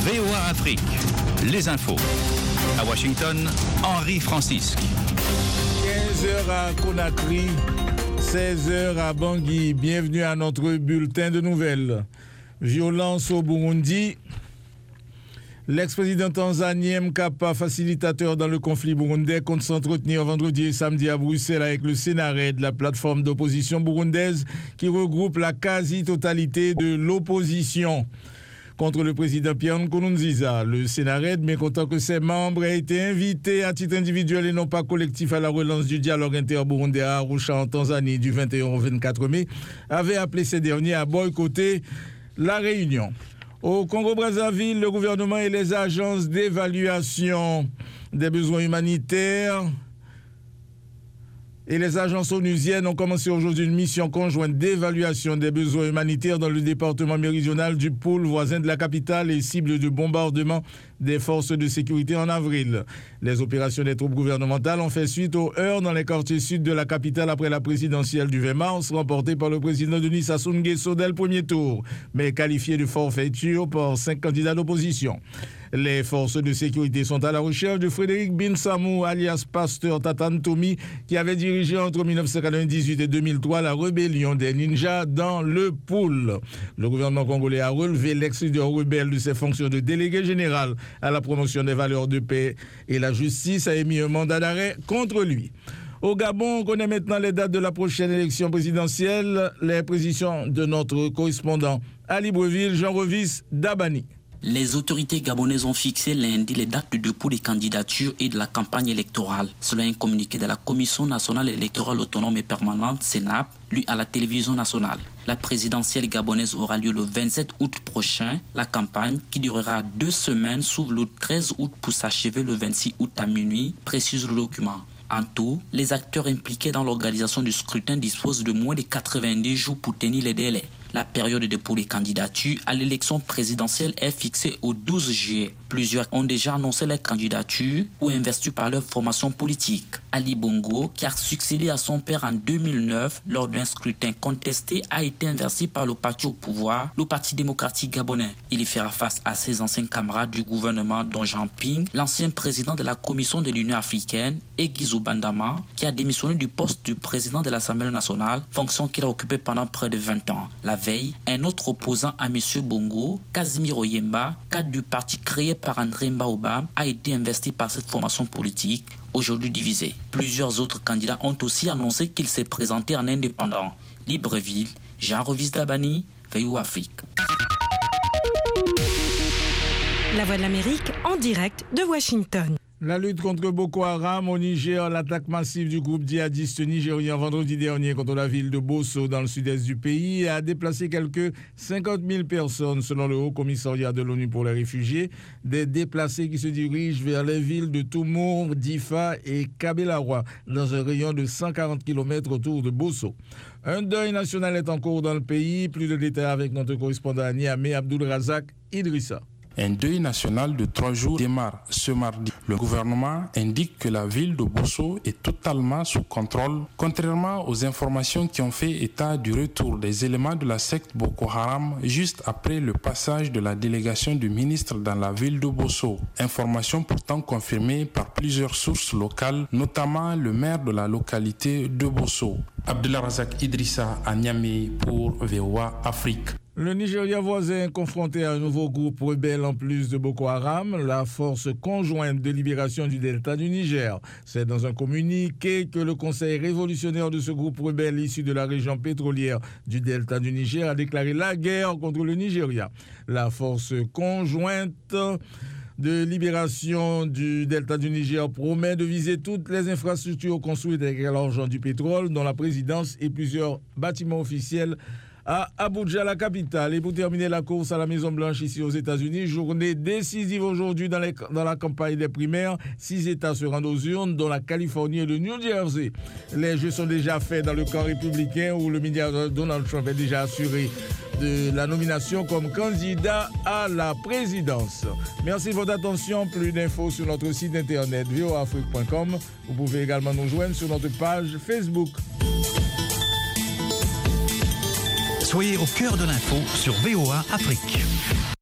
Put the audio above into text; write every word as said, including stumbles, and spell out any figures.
V O A Afrique, les infos. À Washington, Henri Francisque. quinze heures à Conakry, seize heures à Bangui. Bienvenue à notre bulletin de nouvelles. Violence au Burundi. L'ex-président tanzanien Mkapa, facilitateur dans le conflit burundais, compte s'entretenir vendredi et samedi à Bruxelles avec le Sénarède, la plateforme d'opposition burundaise qui regroupe la quasi-totalité de l'opposition contre le président Pierre Nkurunziza. Le Sénarède, mécontent que ses membres aient été invités à titre individuel et non pas collectif à la relance du dialogue inter-burundais à Arusha en Tanzanie du vingt et un au vingt-quatre mai, avait appelé ces derniers à boycotter la réunion. Au Congo-Brazzaville, le gouvernement et les agences d'évaluation des besoins humanitaires et les agences onusiennes ont commencé aujourd'hui une mission conjointe d'évaluation des besoins humanitaires dans le département méridional du Poul, voisin de la capitale et cible de bombardement des forces de sécurité en avril. Les opérations des troupes gouvernementales ont fait suite aux heurts dans les quartiers sud de la capitale après la présidentielle du vingt mars, remportée par le président Denis Sassou Nguesso dès le premier tour, mais qualifiée de forfaiture par cinq candidats d'opposition. Les forces de sécurité sont à la recherche de Frédéric Binsamou, alias Pasteur Tatantomi, qui avait dirigé entre dix-neuf cent quatre-vingt-dix-huit et deux mille trois la rébellion des ninjas dans le Poul. Le gouvernement congolais a relevé l'ex-leader rebelle de ses fonctions de délégué général à la promotion des valeurs de paix et la justice a émis un mandat d'arrêt contre lui. Au Gabon, on connaît maintenant les dates de la prochaine élection présidentielle. Les précisions de notre correspondant à Libreville, Jean Revis Dabani. Les autorités gabonaises ont fixé lundi les dates de dépôt des candidatures et de la campagne électorale. Selon un communiqué de la Commission nationale électorale autonome et permanente, CENAP, lu à la télévision nationale. La présidentielle gabonaise aura lieu le vingt-sept août prochain. La campagne, qui durera deux semaines, s'ouvre le treize août pour s'achever le vingt-six août à minuit, précise le document. En tout, les acteurs impliqués dans l'organisation du scrutin disposent de moins de quatre-vingt-dix jours pour tenir les délais. La période de dépôt des candidatures à l'élection présidentielle est fixée au douze juillet. Plusieurs ont déjà annoncé leur candidature ou investis par leur formation politique. Ali Bongo, qui a succédé à son père en deux mille neuf lors d'un scrutin contesté, a été investi par le parti au pouvoir, le Parti démocratique gabonais. Il y fera face à ses anciens camarades du gouvernement, dont Jean Ping, l'ancien président de la Commission de l'Union africaine, et Guizou Bandama, qui a démissionné du poste du président de l'Assemblée nationale, fonction qu'il a occupée pendant près de vingt ans. La veille, un autre opposant à M. Bongo, Casimiro Yemba, cadre du parti créé par André Mbaoba, a été investi par cette formation politique, aujourd'hui divisée. Plusieurs autres candidats ont aussi annoncé qu'ils s'est présentés en indépendant. Libreville, Jean Revis Dabani, V O A Afrique. La Voix de l'Amérique en direct de Washington. La lutte contre Boko Haram au Niger, l'attaque massive du groupe djihadiste nigérien vendredi dernier contre la ville de Bosso dans le sud-est du pays a déplacé quelques cinquante mille personnes selon le Haut Commissariat de l'ONU pour les réfugiés, des déplacés qui se dirigent vers les villes de Toumour, Difa et Kabelawa dans un rayon de cent quarante kilomètres autour de Bosso. Un deuil national est en cours dans le pays. Plus de détails avec notre correspondant à Niamey, Abdul Razak Idrissa. Un deuil national de trois jours démarre ce mardi. Le gouvernement indique que la ville de Bosso est totalement sous contrôle, contrairement aux informations qui ont fait état du retour des éléments de la secte Boko Haram juste après le passage de la délégation du ministre dans la ville de Bosso. Information pourtant confirmée par plusieurs sources locales, notamment le maire de la localité de Bosso. Abdullah Razak Idrissa à Niamey pour V O A Afrique. Le Nigeria voisin confronté à un nouveau groupe rebelle en plus de Boko Haram, la force conjointe de libération du delta du Niger. C'est dans un communiqué que le conseil révolutionnaire de ce groupe rebelle issu de la région pétrolière du delta du Niger a déclaré la guerre contre le Nigeria. La force conjointe de libération du delta du Niger promet de viser toutes les infrastructures construites avec l'argent du pétrole, dont la présidence et plusieurs bâtiments officiels à Abuja, la capitale. Et pour terminer la course à la Maison-Blanche ici aux États-Unis, journée décisive aujourd'hui dans, les, dans la campagne des primaires. Six États se rendent aux urnes, dont la Californie et le New Jersey. Les jeux sont déjà faits dans le camp républicain où le milliardaire Donald Trump est déjà assuré de la nomination comme candidat à la présidence. Merci de votre attention. Plus d'infos sur notre site internet v o a afrique point com. Vous pouvez également nous joindre sur notre page Facebook. Soyez au cœur de l'info sur V O A Afrique.